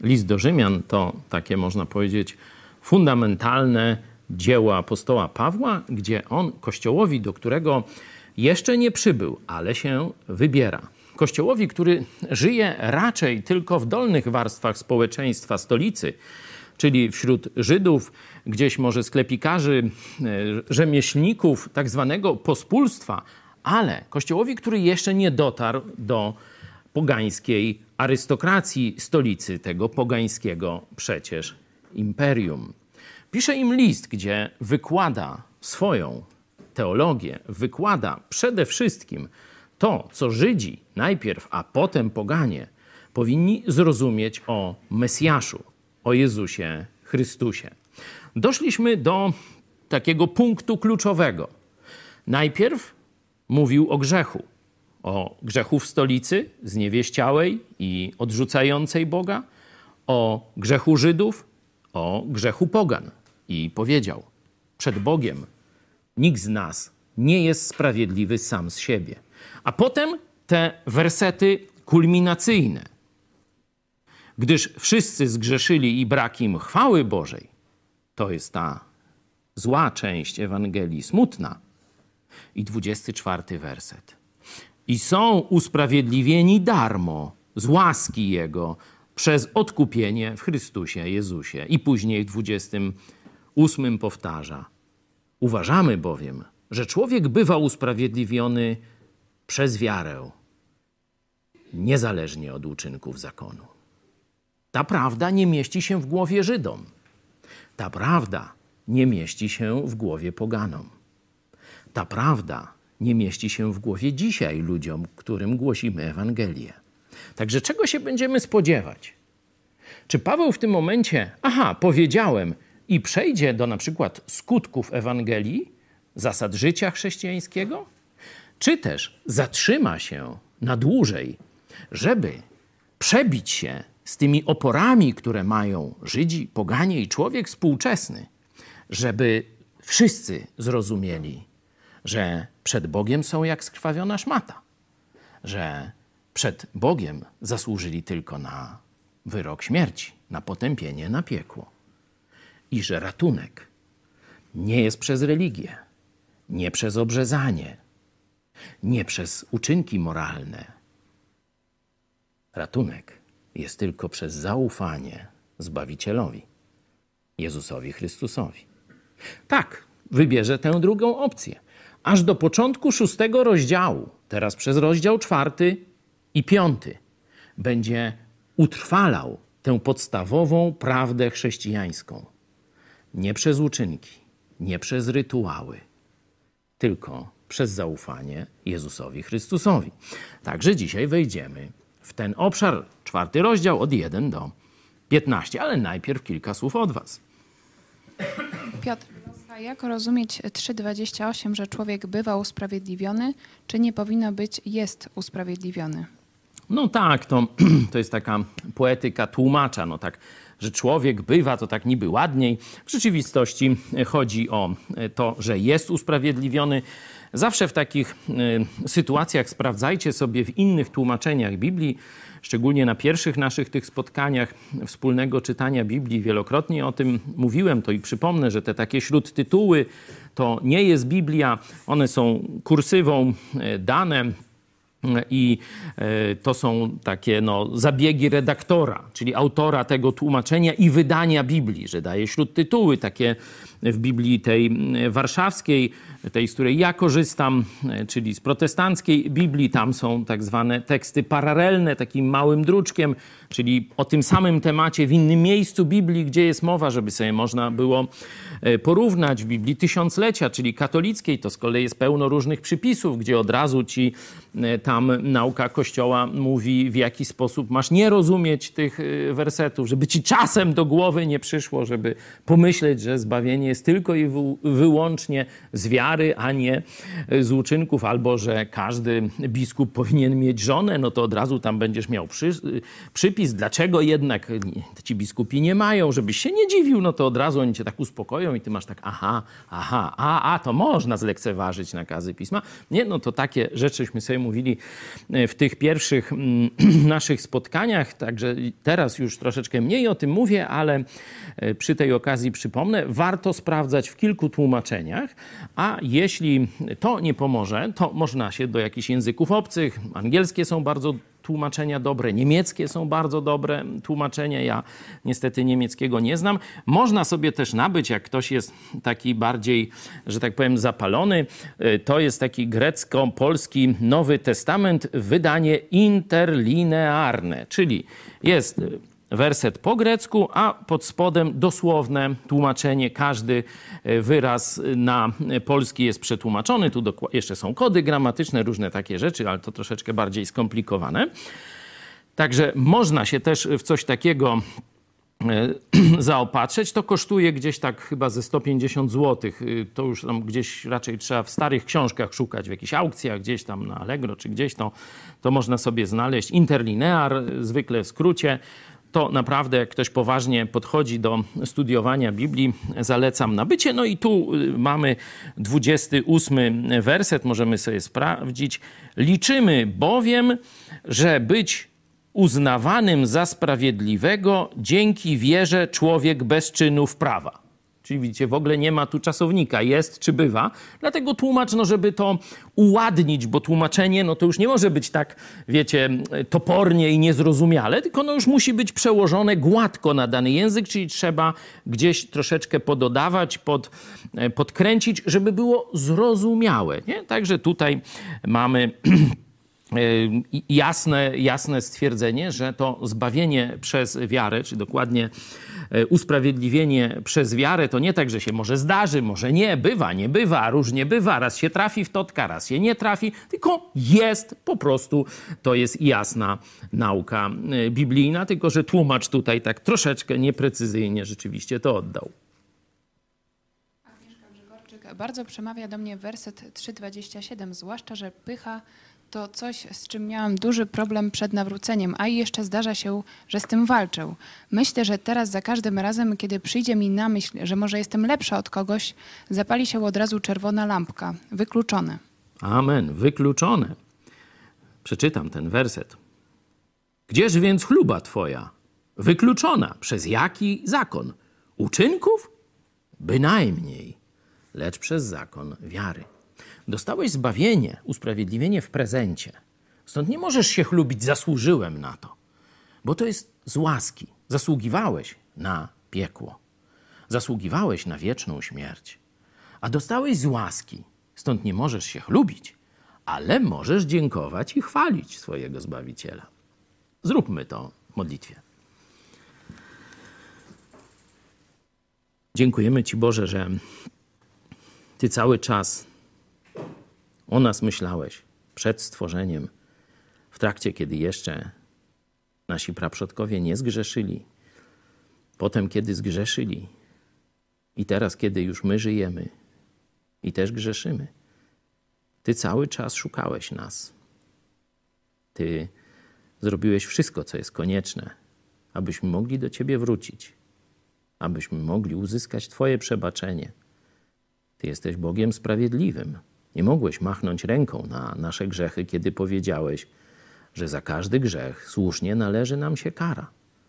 List do Rzymian to takie, można powiedzieć, fundamentalne dzieło apostoła Pawła, gdzie on Kościołowi, do którego jeszcze nie przybył, ale się wybiera. Kościołowi, który żyje raczej tylko w dolnych warstwach społeczeństwa stolicy, czyli wśród Żydów, gdzieś może sklepikarzy, rzemieślników, tak zwanego pospólstwa, ale Kościołowi, który jeszcze nie dotarł do pogańskiej arystokracji stolicy, tego pogańskiego przecież imperium. Pisze im list, gdzie wykłada swoją teologię, wykłada przede wszystkim to, co Żydzi najpierw, a potem poganie powinni zrozumieć o Mesjaszu, o Jezusie Chrystusie. Doszliśmy do takiego punktu kluczowego. Najpierw mówił o grzechu w stolicy, zniewieściałej i odrzucającej Boga, o grzechu Żydów, o grzechu pogan. I powiedział, przed Bogiem nikt z nas nie jest sprawiedliwy sam z siebie. A potem te wersety kulminacyjne. Gdyż wszyscy zgrzeszyli i brak im chwały Bożej. To jest ta zła część Ewangelii, smutna. I 24 werset. I są usprawiedliwieni darmo z łaski Jego przez odkupienie w Chrystusie Jezusie. I później w 28 powtarza. Uważamy bowiem, że człowiek bywa usprawiedliwiony przez wiarę, niezależnie od uczynków zakonu. Ta prawda nie mieści się w głowie Żydom. Ta prawda nie mieści się w głowie poganom. Ta prawda nie mieści się w głowie dzisiaj ludziom, którym głosimy Ewangelię. Także czego się będziemy spodziewać? Czy Paweł w tym momencie, powiedziałem, i przejdzie do na przykład skutków Ewangelii, zasad życia chrześcijańskiego? Czy też zatrzyma się na dłużej, żeby przebić się z tymi oporami, które mają Żydzi, poganie i człowiek współczesny, żeby wszyscy zrozumieli, że przed Bogiem są jak skrwawiona szmata, że przed Bogiem zasłużyli tylko na wyrok śmierci, na potępienie, na piekło. I że ratunek nie jest przez religię, nie przez obrzezanie, nie przez uczynki moralne. Ratunek jest tylko przez zaufanie Zbawicielowi, Jezusowi Chrystusowi. Tak, wybierze tę drugą opcję. Aż do początku 6 rozdziału, teraz przez rozdział 4 i 5, będzie utrwalał tę podstawową prawdę chrześcijańską. Nie przez uczynki, nie przez rytuały, tylko przez zaufanie Jezusowi Chrystusowi. Także dzisiaj wejdziemy w ten obszar, 4 rozdział od 1 do 15, ale najpierw kilka słów od was. Piotr, a jak rozumieć 3:28, że człowiek bywa usprawiedliwiony, czy nie powinno być jest usprawiedliwiony? No tak, to jest taka poetyka tłumacza, no tak, że człowiek bywa, to tak niby ładniej. W rzeczywistości chodzi o to, że jest usprawiedliwiony. Zawsze w takich sytuacjach sprawdzajcie sobie w innych tłumaczeniach Biblii, szczególnie na pierwszych naszych tych spotkaniach wspólnego czytania Biblii. Wielokrotnie o tym mówiłem, to i przypomnę, że te takie śródtytuły to nie jest Biblia, one są kursywą dane. I to są takie zabiegi redaktora, czyli autora tego tłumaczenia i wydania Biblii, że daje śródtytuły takie w Biblii tej warszawskiej, tej, z której ja korzystam, czyli z protestanckiej Biblii. Tam są tak zwane teksty paralelne, takim małym druczkiem, czyli o tym samym temacie w innym miejscu Biblii, gdzie jest mowa, żeby sobie można było porównać. W Biblii Tysiąclecia, czyli katolickiej, to z kolei jest pełno różnych przypisów, gdzie od razu ci tam nauka Kościoła mówi, w jaki sposób masz nie rozumieć tych wersetów, żeby ci czasem do głowy nie przyszło, żeby pomyśleć, że zbawienie jest tylko i wyłącznie z wiary, a nie z uczynków, albo że każdy biskup powinien mieć żonę, no to od razu tam będziesz miał przypis, dlaczego jednak ci biskupi nie mają, żebyś się nie dziwił, no to od razu oni cię tak uspokoją i ty masz tak to można zlekceważyć nakazy Pisma. Nie, no to takie rzeczyśmy sobie mówili w tych pierwszych naszych spotkaniach, także teraz już troszeczkę mniej o tym mówię, ale przy tej okazji przypomnę, warto sprawdzać w kilku tłumaczeniach, a jeśli to nie pomoże, to można się do jakichś języków obcych, angielskie są bardzo tłumaczenia dobre, niemieckie są bardzo dobre tłumaczenia. Ja niestety niemieckiego nie znam. Można sobie też nabyć, jak ktoś jest taki bardziej, że tak powiem, zapalony, to jest taki grecko-polski Nowy Testament, wydanie interlinearne, czyli jest werset po grecku, a pod spodem dosłowne tłumaczenie. Każdy wyraz na polski jest przetłumaczony. Tu jeszcze są kody gramatyczne, różne takie rzeczy, ale to troszeczkę bardziej skomplikowane. Także można się też w coś takiego zaopatrzyć. To kosztuje gdzieś tak chyba ze 150 zł. To już tam gdzieś raczej trzeba w starych książkach szukać, w jakichś aukcjach, gdzieś tam na Allegro czy gdzieś to można sobie znaleźć. Interlinear, zwykle w skrócie. To naprawdę, jak ktoś poważnie podchodzi do studiowania Biblii, zalecam nabycie. No i tu mamy 28 werset, możemy sobie sprawdzić. Liczymy bowiem, że być uznawanym za sprawiedliwego dzięki wierze człowiek bez czynów prawa. Czyli widzicie, w ogóle nie ma tu czasownika, jest czy bywa. Dlatego tłumacz, żeby to uładnić, bo tłumaczenie, to już nie może być tak, wiecie, topornie i niezrozumiale, tylko już musi być przełożone gładko na dany język, czyli trzeba gdzieś troszeczkę pododawać, podkręcić, żeby było zrozumiałe. Nie? Także tutaj mamy jasne stwierdzenie, że to zbawienie przez wiarę, czy dokładnie usprawiedliwienie przez wiarę, to nie tak, że się może zdarzy, może nie, bywa, nie bywa, różnie bywa, raz się trafi w totka, raz się nie trafi, tylko jest po prostu, to jest jasna nauka biblijna, tylko że tłumacz tutaj tak troszeczkę nieprecyzyjnie rzeczywiście to oddał. Agnieszka Grzegorczyk bardzo przemawia do mnie werset 3:27, zwłaszcza, że pycha to coś, z czym miałam duży problem przed nawróceniem, a i jeszcze zdarza się, że z tym walczę. Myślę, że teraz za każdym razem, kiedy przyjdzie mi na myśl, że może jestem lepsza od kogoś, zapali się od razu czerwona lampka. Wykluczone. Amen. Wykluczone. Przeczytam ten werset. Gdzież więc chluba twoja? Wykluczona. Przez jaki zakon? Uczynków? Bynajmniej. Lecz przez zakon wiary. Dostałeś zbawienie, usprawiedliwienie w prezencie. Stąd nie możesz się chlubić, zasłużyłem na to. Bo to jest z łaski. Zasługiwałeś na piekło. Zasługiwałeś na wieczną śmierć. A dostałeś z łaski. Stąd nie możesz się chlubić, ale możesz dziękować i chwalić swojego Zbawiciela. Zróbmy to w modlitwie. Dziękujemy Ci, Boże, że Ty cały czas o nas myślałeś przed stworzeniem, w trakcie, kiedy jeszcze nasi praprzodkowie nie zgrzeszyli, potem, kiedy zgrzeszyli i teraz, kiedy już my żyjemy i też grzeszymy. Ty cały czas szukałeś nas. Ty zrobiłeś wszystko, co jest konieczne, abyśmy mogli do Ciebie wrócić, abyśmy mogli uzyskać Twoje przebaczenie. Ty jesteś Bogiem sprawiedliwym. Nie mogłeś machnąć ręką na nasze grzechy, kiedy powiedziałeś, że za każdy grzech słusznie należy nam się kara.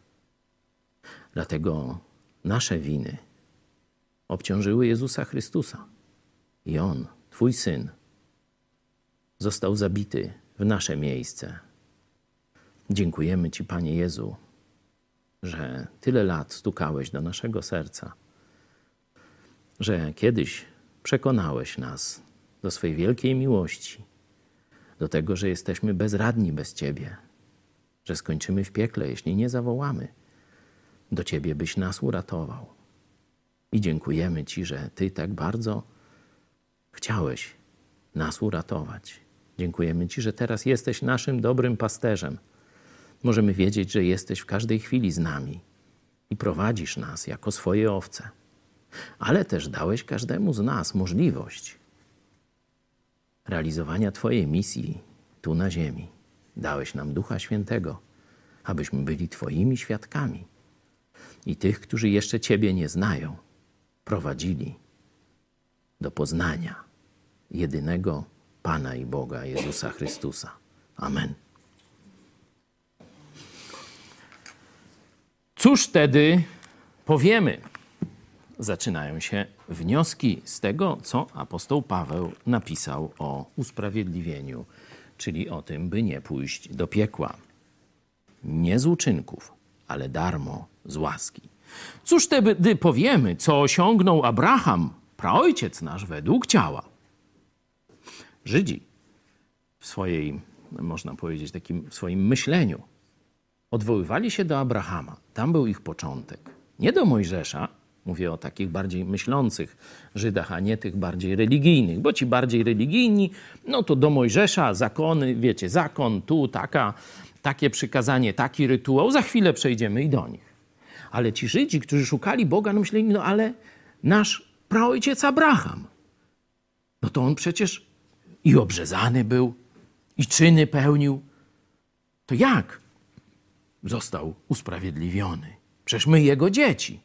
Dlatego nasze winy obciążyły Jezusa Chrystusa. I On, Twój Syn, został zabity w nasze miejsce. Dziękujemy Ci, Panie Jezu, że tyle lat stukałeś do naszego serca, że kiedyś przekonałeś nas do swej wielkiej miłości, do tego, że jesteśmy bezradni bez Ciebie, że skończymy w piekle, jeśli nie zawołamy do Ciebie, byś nas uratował. I dziękujemy Ci, że Ty tak bardzo chciałeś nas uratować. Dziękujemy Ci, że teraz jesteś naszym dobrym pasterzem. Możemy wiedzieć, że jesteś w każdej chwili z nami i prowadzisz nas jako swoje owce. Ale też dałeś każdemu z nas możliwość realizowania Twojej misji tu na ziemi. Dałeś nam Ducha Świętego, abyśmy byli Twoimi świadkami. I tych, którzy jeszcze Ciebie nie znają, prowadzili do poznania jedynego Pana i Boga Jezusa Chrystusa. Amen. Cóż wtedy powiemy? Zaczynają się wnioski z tego, co apostoł Paweł napisał o usprawiedliwieniu, czyli o tym, by nie pójść do piekła. Nie z uczynków, ale darmo z łaski. Cóż wtedy powiemy, co osiągnął Abraham, praojciec nasz według ciała? Żydzi w swojej, można powiedzieć, takim swoim myśleniu odwoływali się do Abrahama. Tam był ich początek. Nie do Mojżesza, mówię o takich bardziej myślących Żydach, a nie tych bardziej religijnych, bo ci bardziej religijni, no to do Mojżesza, zakony, wiecie, zakon, tu takie przykazanie, taki rytuał, za chwilę przejdziemy i do nich. Ale ci Żydzi, którzy szukali Boga, no myśleli, no ale nasz praojciec Abraham, no to on przecież i obrzezany był, i czyny pełnił. To jak został usprawiedliwiony? Przecież my jego dzieci.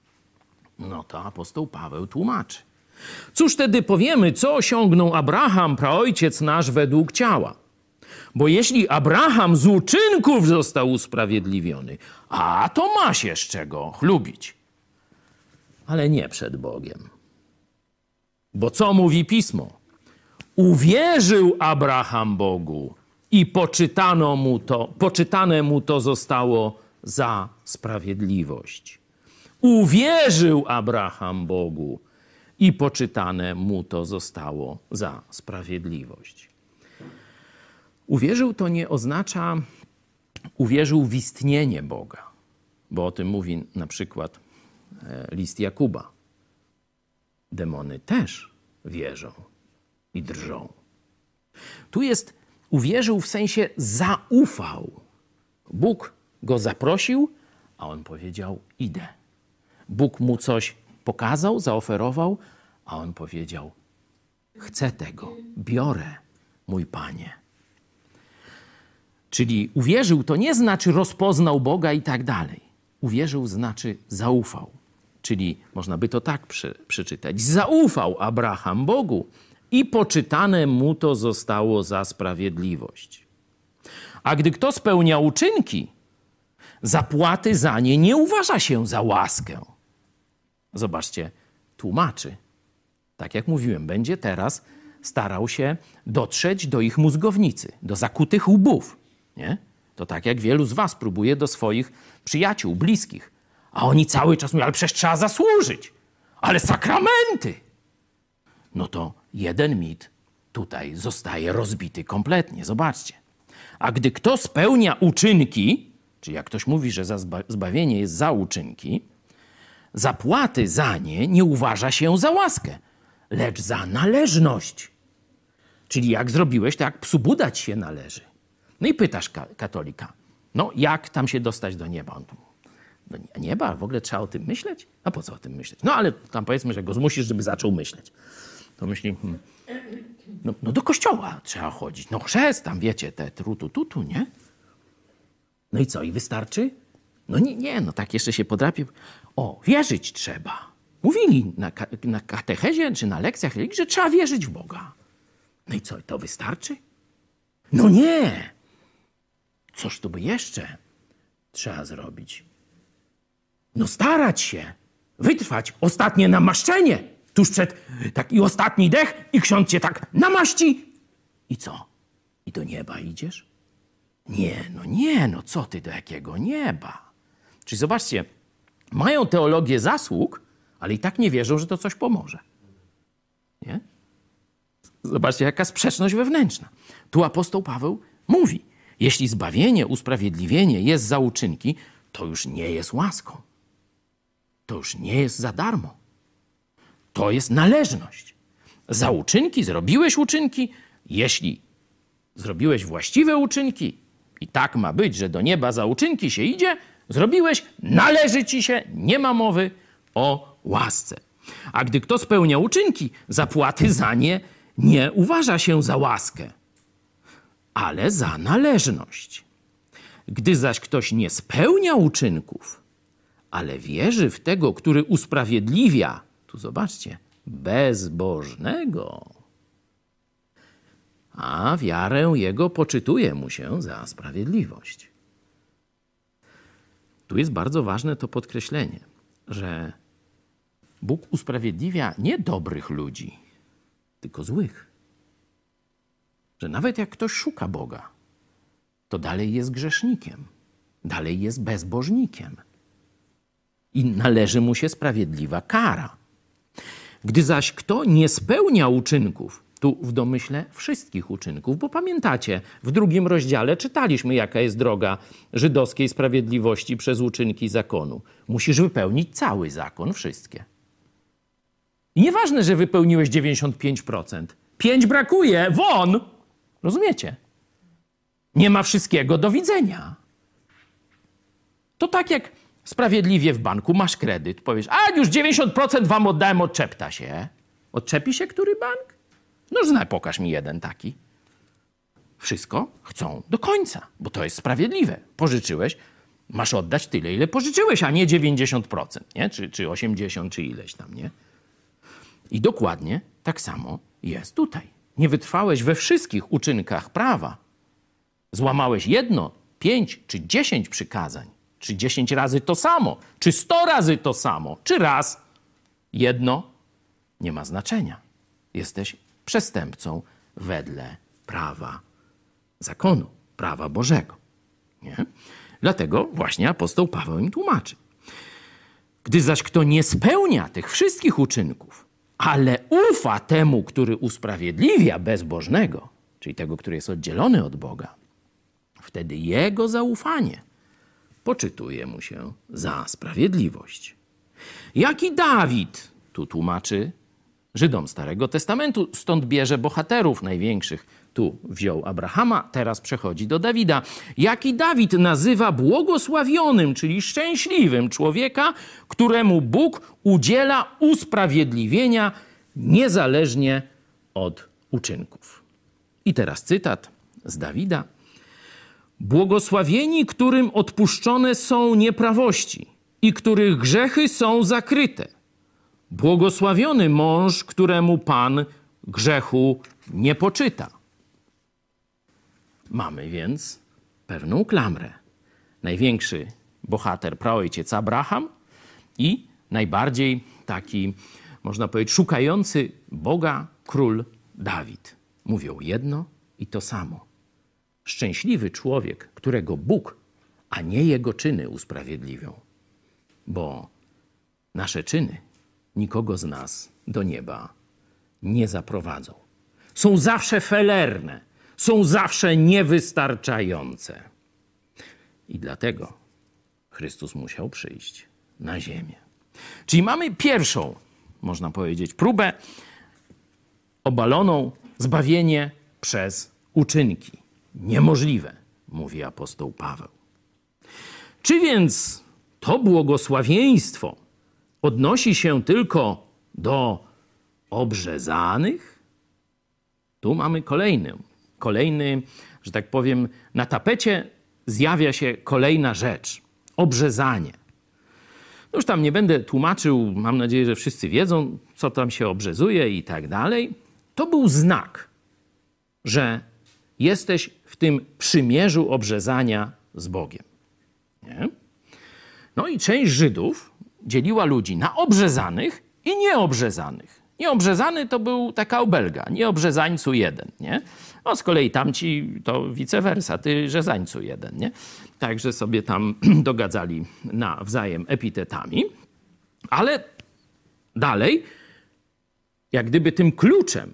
No to apostoł Paweł tłumaczy. Cóż wtedy powiemy, co osiągnął Abraham, praojciec nasz według ciała? Bo jeśli Abraham z uczynków został usprawiedliwiony, a to ma się z czego chlubić. Ale nie przed Bogiem. Bo co mówi Pismo? Uwierzył Abraham Bogu i poczytane mu to zostało za sprawiedliwość. Uwierzył Abraham Bogu i poczytane mu to zostało za sprawiedliwość. Uwierzył to nie oznacza uwierzył w istnienie Boga, bo o tym mówi na przykład list Jakuba. Demony też wierzą i drżą. Tu jest uwierzył w sensie zaufał. Bóg go zaprosił, a on powiedział idę. Bóg mu coś pokazał, zaoferował, a on powiedział chcę tego, biorę, mój Panie. Czyli uwierzył to nie znaczy rozpoznał Boga i tak dalej. Uwierzył znaczy zaufał. Czyli można by to tak przeczytać. Zaufał Abraham Bogu i poczytane mu to zostało za sprawiedliwość. A gdy kto spełnia uczynki, zapłaty za nie nie uważa się za łaskę. Zobaczcie, tłumaczy. Tak jak mówiłem, będzie teraz starał się dotrzeć do ich mózgownicy, do zakutych łbów. Nie? To tak jak wielu z was próbuje do swoich przyjaciół, bliskich. A oni cały czas mówią, ale przecież trzeba zasłużyć. Ale sakramenty! No to jeden mit tutaj zostaje rozbity kompletnie. Zobaczcie. A gdy kto spełnia uczynki, czyli jak ktoś mówi, że za zbawienie jest za uczynki, zapłaty za nie nie uważa się za łaskę, lecz za należność. Czyli jak zrobiłeś, to jak psu budać się należy. No i pytasz katolika, no jak tam się dostać do nieba? On, do nieba? W ogóle trzeba o tym myśleć? A po co o tym myśleć? No ale tam powiedzmy, że go zmusisz, żeby zaczął myśleć. To myśli, no do kościoła trzeba chodzić. No chrzest tam, wiecie, te trutu, nie? No i co, i wystarczy? No nie, no tak jeszcze się podrapię. O, wierzyć trzeba. Mówili na katechezie czy na lekcjach religii, że trzeba wierzyć w Boga. No i co, to wystarczy? No nie! Coż tu by jeszcze trzeba zrobić? No starać się, wytrwać, ostatnie namaszczenie, tuż przed taki ostatni dech i ksiądz cię tak namaści. I co? I do nieba idziesz? Nie, co ty, do jakiego nieba? Czyli zobaczcie, mają teologię zasług, ale i tak nie wierzą, że to coś pomoże. Nie? Zobaczcie, jaka sprzeczność wewnętrzna. Tu apostoł Paweł mówi, jeśli zbawienie, usprawiedliwienie jest za uczynki, to już nie jest łaską. To już nie jest za darmo. To jest należność. Za uczynki, zrobiłeś uczynki, jeśli zrobiłeś właściwe uczynki i tak ma być, że do nieba za uczynki się idzie, zrobiłeś, należy ci się, nie ma mowy o łasce. A gdy kto spełnia uczynki, zapłaty za nie nie uważa się za łaskę, ale za należność. Gdy zaś ktoś nie spełnia uczynków, ale wierzy w tego, który usprawiedliwia, tu zobaczcie, bezbożnego, a wiarę jego poczytuje mu się za sprawiedliwość. Tu jest bardzo ważne to podkreślenie, że Bóg usprawiedliwia nie dobrych ludzi, tylko złych. Że nawet jak ktoś szuka Boga, to dalej jest grzesznikiem, dalej jest bezbożnikiem i należy mu się sprawiedliwa kara. Gdy zaś kto nie spełnia uczynków, tu w domyśle wszystkich uczynków, bo pamiętacie, w 2 rozdziale czytaliśmy, jaka jest droga żydowskiej sprawiedliwości przez uczynki zakonu. Musisz wypełnić cały zakon, wszystkie. I nieważne, że wypełniłeś 95%. 5 brakuje, won! Rozumiecie? Nie ma wszystkiego, do widzenia. To tak jak sprawiedliwie w banku masz kredyt, powiesz, a już 90% wam oddałem, odczepta się. Odczepi się który bank? No pokaż mi jeden taki. Wszystko chcą do końca, bo to jest sprawiedliwe. Pożyczyłeś, masz oddać tyle, ile pożyczyłeś, a nie 90%, nie? Czy 80%, czy ileś tam, nie? I dokładnie tak samo jest tutaj. Nie wytrwałeś we wszystkich uczynkach prawa. Złamałeś 1, 5 czy 10 przykazań. Czy 10 razy to samo, czy 100 razy to samo, czy raz. Jedno nie ma znaczenia. Jesteś przestępcą wedle prawa zakonu, prawa Bożego. Nie? Dlatego właśnie apostoł Paweł im tłumaczy. Gdy zaś kto nie spełnia tych wszystkich uczynków, ale ufa temu, który usprawiedliwia bezbożnego, czyli tego, który jest oddzielony od Boga, wtedy jego zaufanie poczytuje mu się za sprawiedliwość. Jak i Dawid, tu tłumaczy Żydom Starego Testamentu, stąd bierze bohaterów największych. Tu wziął Abrahama, teraz przechodzi do Dawida. Jak i Dawid nazywa błogosławionym, czyli szczęśliwym człowieka, któremu Bóg udziela usprawiedliwienia niezależnie od uczynków. I teraz cytat z Dawida. Błogosławieni, którym odpuszczone są nieprawości i których grzechy są zakryte. Błogosławiony mąż, któremu Pan grzechu nie poczyta. Mamy więc pewną klamrę. Największy bohater, praojciec Abraham i najbardziej taki, można powiedzieć, szukający Boga król Dawid. Mówią jedno i to samo. Szczęśliwy człowiek, którego Bóg, a nie jego czyny usprawiedliwią. Bo nasze czyny nikogo z nas do nieba nie zaprowadzą. Są zawsze felerne, są zawsze niewystarczające. I dlatego Chrystus musiał przyjść na ziemię. Czyli mamy pierwszą, można powiedzieć, próbę obaloną, zbawienie przez uczynki. Niemożliwe, mówi apostoł Paweł. Czy więc to błogosławieństwo odnosi się tylko do obrzezanych? Tu mamy kolejny, że tak powiem, na tapecie zjawia się kolejna rzecz. Obrzezanie. Już tam nie będę tłumaczył, mam nadzieję, że wszyscy wiedzą, co tam się obrzezuje i tak dalej. To był znak, że jesteś w tym przymierzu obrzezania z Bogiem. Nie? No i część Żydów dzieliła ludzi na obrzezanych i nieobrzezanych. Nieobrzezany to był taka obelga, nieobrzezańcu jeden, nie? No z kolei tamci to vice versa, ty rzezańcu jeden, nie? Także sobie tam dogadzali nawzajem epitetami. Ale dalej, jak gdyby tym kluczem,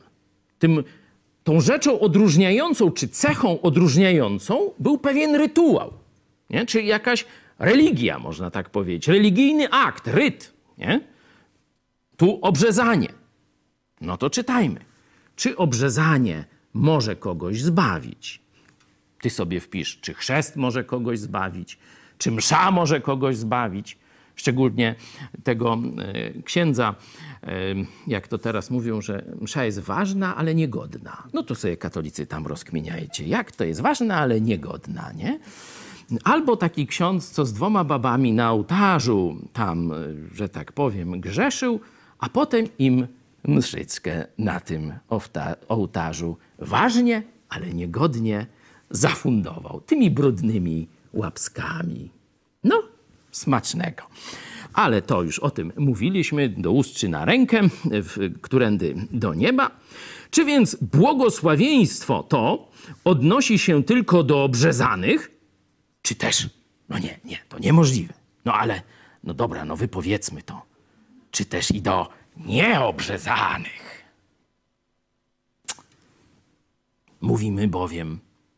tą rzeczą odróżniającą, czy cechą odróżniającą był pewien rytuał, nie? Czyli jakaś religia, można tak powiedzieć. Religijny akt, ryt, nie? Tu obrzezanie. No to czytajmy. Czy obrzezanie może kogoś zbawić? Ty sobie wpisz, czy chrzest może kogoś zbawić, czy msza może kogoś zbawić. Szczególnie tego księdza, jak to teraz mówią, że msza jest ważna, ale niegodna. No to sobie katolicy tam rozkminiajcie, jak to jest ważna, ale niegodna, nie? Albo taki ksiądz, co z 2 babami na ołtarzu tam, że tak powiem, grzeszył, a potem im mszyczkę na tym ołtarzu ważnie ale niegodnie zafundował tymi brudnymi łapskami. No, smacznego. Ale to już o tym mówiliśmy, do ust czy na rękę, którędy do nieba. Czy więc błogosławieństwo to odnosi się tylko do obrzezanych? Czy też, no nie, to niemożliwe. No ale, no dobra, no wypowiedzmy to. Czy też i do nieobrzezanych? Mówimy bowiem,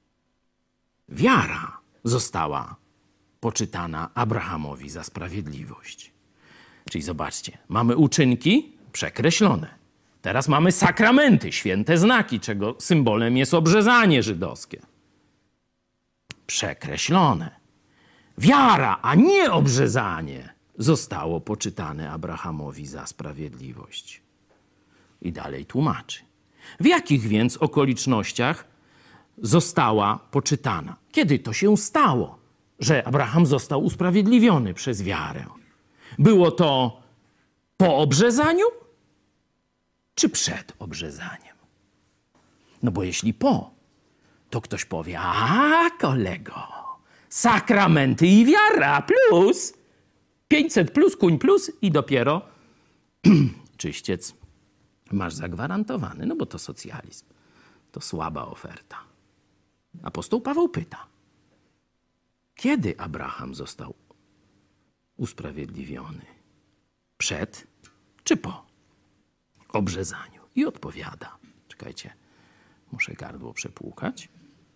wiara została poczytana Abrahamowi za sprawiedliwość. Czyli zobaczcie, mamy uczynki przekreślone. Teraz mamy sakramenty, święte znaki, czego symbolem jest obrzezanie żydowskie. Przekreślone. Wiara, a nie obrzezanie zostało poczytane Abrahamowi za sprawiedliwość. I dalej tłumaczy. W jakich więc okolicznościach została poczytana? Kiedy to się stało, że Abraham został usprawiedliwiony przez wiarę? Było to po obrzezaniu, czy przed obrzezaniem? No bo jeśli po, to ktoś powie, a kolego, sakramenty i wiara plus 500 plus, kuń plus i dopiero czyściec masz zagwarantowany, no bo to socjalizm. To słaba oferta. Apostoł Paweł pyta, kiedy Abraham został usprawiedliwiony? Przed czy po obrzezaniu? I odpowiada. Czekajcie, muszę gardło przepłukać.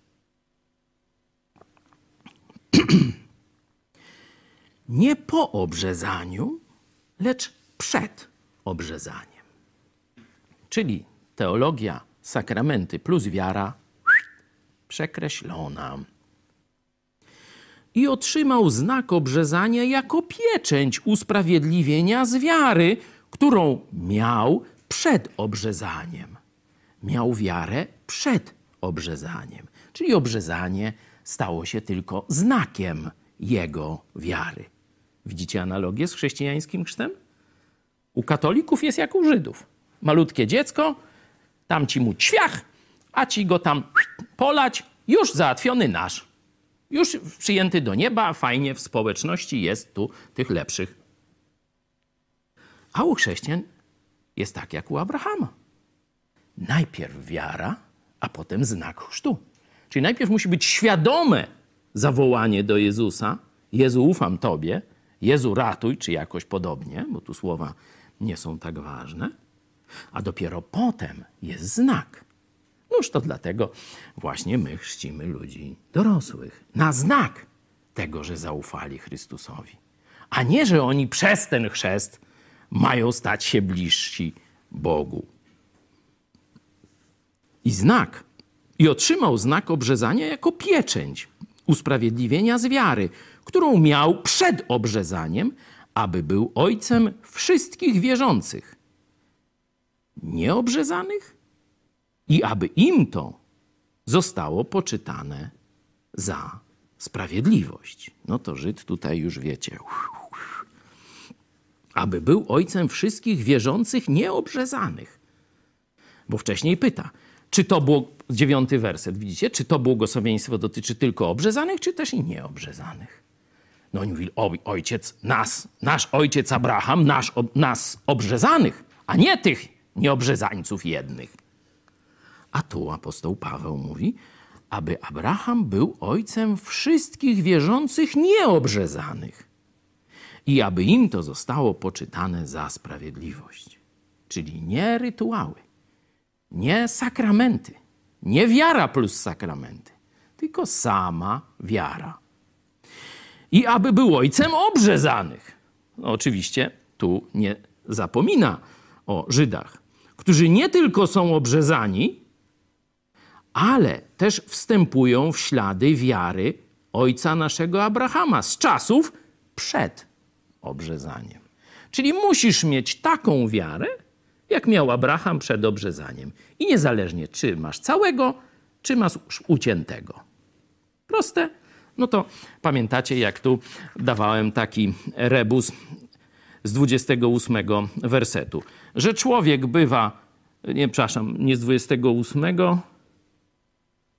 Nie po obrzezaniu, lecz przed obrzezaniem. Czyli teologia, sakramenty plus wiara przekreślona. I otrzymał znak obrzezania jako pieczęć usprawiedliwienia z wiary, którą miał przed obrzezaniem. Miał wiarę przed obrzezaniem. Czyli obrzezanie stało się tylko znakiem jego wiary. Widzicie analogię z chrześcijańskim chrztem? U katolików jest jak u Żydów. Malutkie dziecko, tam ci mu ćwiach, a ci go tam polać, już załatwiony nasz. Już przyjęty do nieba, fajnie w społeczności jest tu tych lepszych. A u chrześcijan jest tak jak u Abrahama. Najpierw wiara, a potem znak chrztu. Czyli najpierw musi być świadome zawołanie do Jezusa. Jezu, ufam Tobie. Jezu, ratuj, czy jakoś podobnie, bo tu słowa nie są tak ważne. A dopiero potem jest znak. Noż to dlatego właśnie my chrzcimy ludzi dorosłych. Na znak tego, że zaufali Chrystusowi. A nie, że oni przez ten chrzest mają stać się bliżsi Bogu. I otrzymał znak obrzezania jako pieczęć usprawiedliwienia z wiary, którą miał przed obrzezaniem, aby był ojcem wszystkich wierzących, nieobrzezanych, i aby im to zostało poczytane za sprawiedliwość. No to Żyd tutaj już wiecie. Aby był ojcem wszystkich wierzących nieobrzezanych. Bo wcześniej pyta, czy to było, 9 werset, widzicie? Czy to błogosławieństwo dotyczy tylko obrzezanych, czy też i nieobrzezanych? No oni mówili, ojciec nas, nasz ojciec Abraham, nas obrzezanych, a nie tych nieobrzezańców jednych. A tu apostoł Paweł mówi, aby Abraham był ojcem wszystkich wierzących nieobrzezanych i aby im to zostało poczytane za sprawiedliwość. Czyli nie rytuały, nie sakramenty, nie wiara plus sakramenty, tylko sama wiara. I aby był ojcem obrzezanych. No, oczywiście tu nie zapomina o Żydach, którzy nie tylko są obrzezani, ale też wstępują w ślady wiary ojca naszego Abrahama z czasów przed obrzezaniem. Czyli musisz mieć taką wiarę, jak miał Abraham przed obrzezaniem. I niezależnie, czy masz całego, czy masz uciętego. Proste? No to pamiętacie, jak tu dawałem taki rebus z 28 wersetu, że człowiek bywa, nie z 28,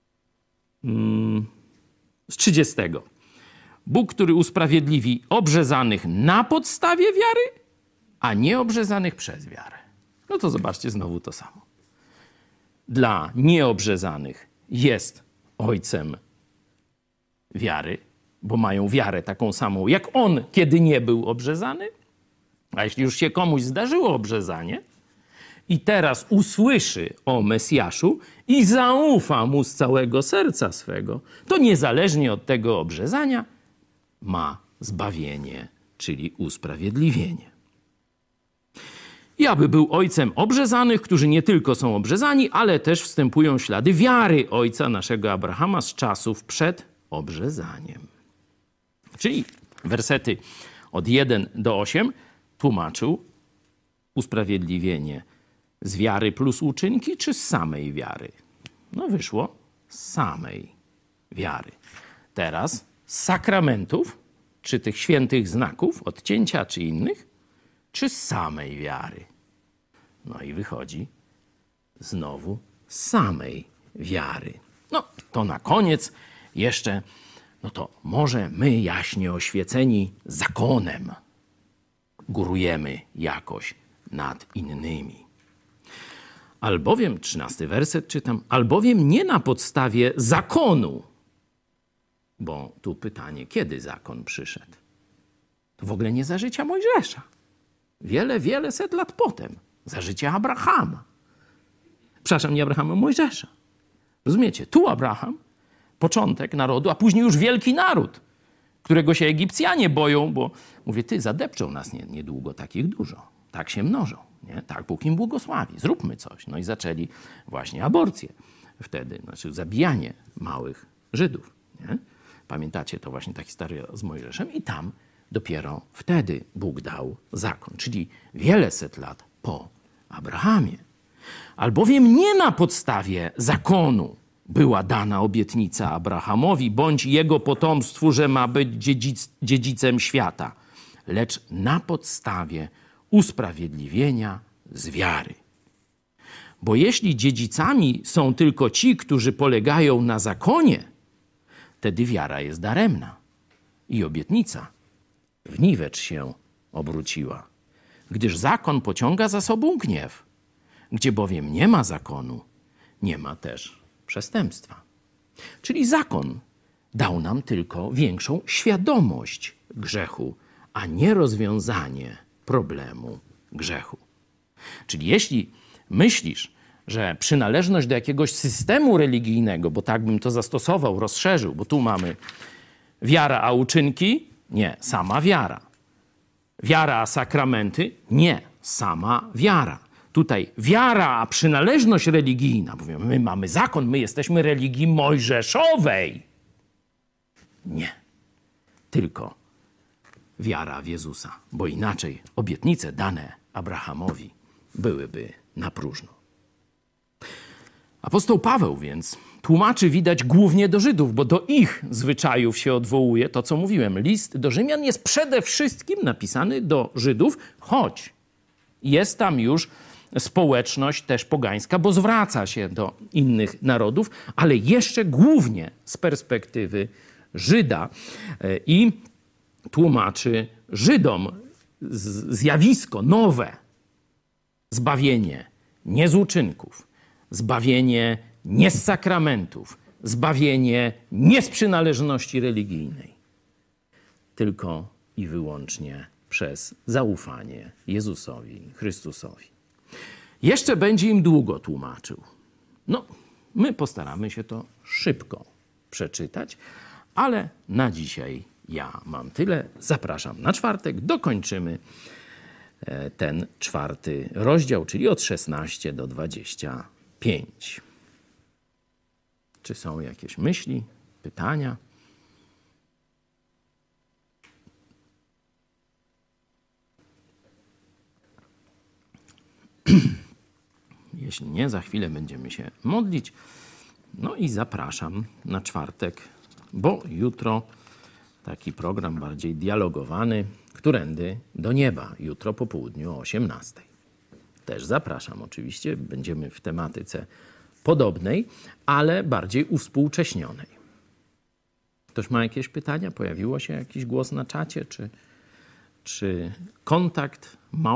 z 30. Bóg, który usprawiedliwi obrzezanych na podstawie wiary, a nieobrzezanych przez wiarę. No to zobaczcie znowu to samo. Dla nieobrzezanych jest ojcem wiary, bo mają wiarę taką samą jak on, kiedy nie był obrzezany. A jeśli już się komuś zdarzyło obrzezanie i teraz usłyszy o Mesjaszu i zaufa mu z całego serca swego, to niezależnie od tego obrzezania ma zbawienie, czyli usprawiedliwienie. I aby był ojcem obrzezanych, którzy nie tylko są obrzezani, ale też wstępują ślady wiary ojca naszego Abrahama z czasów przed obrzezaniem. Czyli wersety od 1 do 8 tłumaczył usprawiedliwienie z wiary plus uczynki, czy z samej wiary? No wyszło z samej wiary. Teraz z sakramentów, czy tych świętych znaków, odcięcia czy innych, czy z samej wiary? No i wychodzi znowu z samej wiary. No to na koniec jeszcze, no to może my jaśnie oświeceni zakonem górujemy jakoś nad innymi. Albowiem, 13 werset czytam, albowiem nie na podstawie zakonu, bo tu pytanie, kiedy zakon przyszedł? To w ogóle nie za życia Mojżesza. Wiele set lat potem, za życia Abrahama. Przepraszam, nie Abrahama, Mojżesza. Rozumiecie? Tu Abraham, początek narodu, a później już wielki naród, którego się Egipcjanie boją, bo mówię, ty, zadepczą nas niedługo takich dużo. Tak się mnożą. Nie? Tak Bóg im błogosławi. Zróbmy coś. No i zaczęli właśnie aborcję wtedy, znaczy zabijanie małych Żydów. Nie? Pamiętacie to właśnie ta historia z Mojżeszem i tam dopiero wtedy Bóg dał zakon, czyli wiele set lat po Abrahamie. Albowiem nie na podstawie zakonu była dana obietnica Abrahamowi bądź jego potomstwu, że ma być dziedzicem świata, lecz na podstawie usprawiedliwienia z wiary. Bo jeśli dziedzicami są tylko ci, którzy polegają na zakonie, wtedy wiara jest daremna i obietnica w niwecz się obróciła. Gdyż zakon pociąga za sobą gniew, gdzie bowiem nie ma zakonu, nie ma też przestępstwa. Czyli zakon dał nam tylko większą świadomość grzechu, a nie rozwiązanie problemu grzechu. Czyli jeśli myślisz, że przynależność do jakiegoś systemu religijnego, bo tak bym to zastosował, rozszerzył, bo tu mamy wiara a uczynki, nie, sama wiara. Wiara a sakramenty, nie, sama wiara. Tutaj wiara a przynależność religijna, mówimy, my mamy zakon, my jesteśmy religii mojżeszowej. Nie, tylko wiara w Jezusa, bo inaczej obietnice dane Abrahamowi byłyby na próżno. Apostoł Paweł więc tłumaczy, widać, głównie do Żydów, bo do ich zwyczajów się odwołuje. To, co mówiłem, list do Rzymian jest przede wszystkim napisany do Żydów, choć jest tam już społeczność też pogańska, bo zwraca się do innych narodów, ale jeszcze głównie z perspektywy Żyda i tłumaczy Żydom zjawisko nowe, zbawienie nie z uczynków, zbawienie nie z sakramentów, zbawienie nie z przynależności religijnej, tylko i wyłącznie przez zaufanie Jezusowi Chrystusowi. Jeszcze będzie im długo tłumaczył. No, my postaramy się to szybko przeczytać, ale na dzisiaj ja mam tyle. Zapraszam na czwartek. Dokończymy ten 4 rozdział, czyli od 16 do 25. Czy są jakieś myśli, pytania? Jeśli nie, za chwilę będziemy się modlić. No i zapraszam na czwartek, bo jutro taki program bardziej dialogowany, Którędy do nieba, jutro po południu o 18:00. Też zapraszam oczywiście, będziemy w tematyce podobnej, ale bardziej uwspółcześnionej. Ktoś ma jakieś pytania? Pojawiło się jakiś głos na czacie? Czy kontakt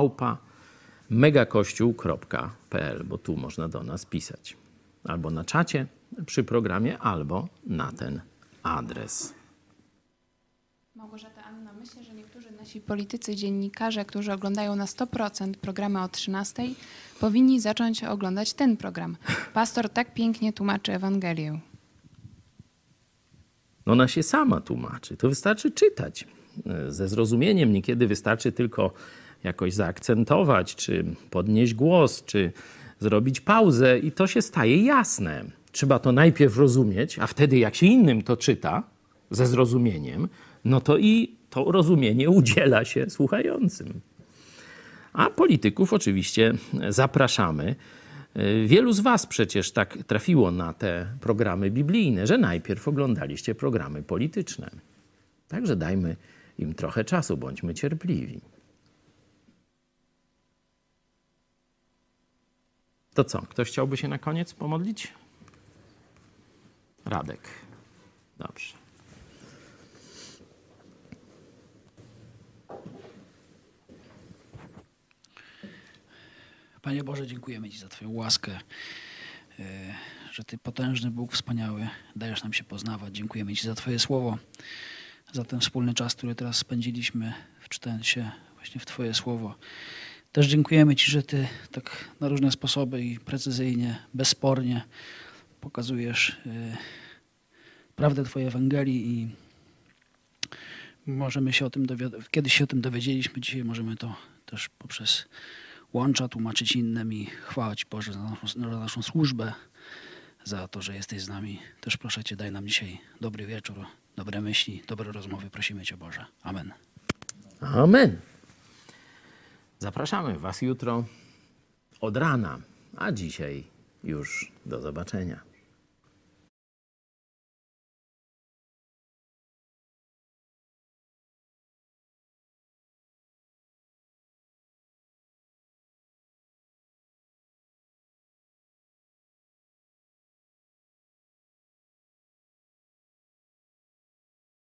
@megakościół.pl, bo tu można do nas pisać. Albo na czacie przy programie, albo na ten adres. Małgorzata Anna, myślę, że niektórzy nasi politycy, dziennikarze, którzy oglądają na 100% programy o 13:00, powinni zacząć oglądać ten program. Pastor tak pięknie tłumaczy Ewangelię. Ona się sama tłumaczy. To wystarczy czytać ze zrozumieniem. Niekiedy wystarczy tylko jakoś zaakcentować, czy podnieść głos, czy zrobić pauzę i to się staje jasne. Trzeba to najpierw rozumieć, a wtedy jak się innym to czyta ze zrozumieniem, no to i to rozumienie udziela się słuchającym. A polityków oczywiście zapraszamy. Wielu z was przecież tak trafiło na te programy biblijne, że najpierw oglądaliście programy polityczne. Także dajmy im trochę czasu, bądźmy cierpliwi. To co, ktoś chciałby się na koniec pomodlić? Radek. Dobrze. Panie Boże, dziękujemy Ci za Twoją łaskę, że Ty potężny Bóg, wspaniały, dajesz nam się poznawać. Dziękujemy Ci za Twoje słowo, za ten wspólny czas, który teraz spędziliśmy, wczytając się właśnie w Twoje słowo. Też dziękujemy Ci, że Ty tak na różne sposoby i precyzyjnie, bezspornie pokazujesz prawdę Twojej Ewangelii i możemy się o tym kiedyś się o tym dowiedzieliśmy, dzisiaj możemy to też poprzez łącza tłumaczyć innym i chwała Ci Boże za naszą służbę, za to, że jesteś z nami. Też proszę Cię, daj nam dzisiaj dobry wieczór, dobre myśli, dobre rozmowy. Prosimy Cię Boże. Amen. Amen. Zapraszamy was jutro od rana, a dzisiaj już do zobaczenia.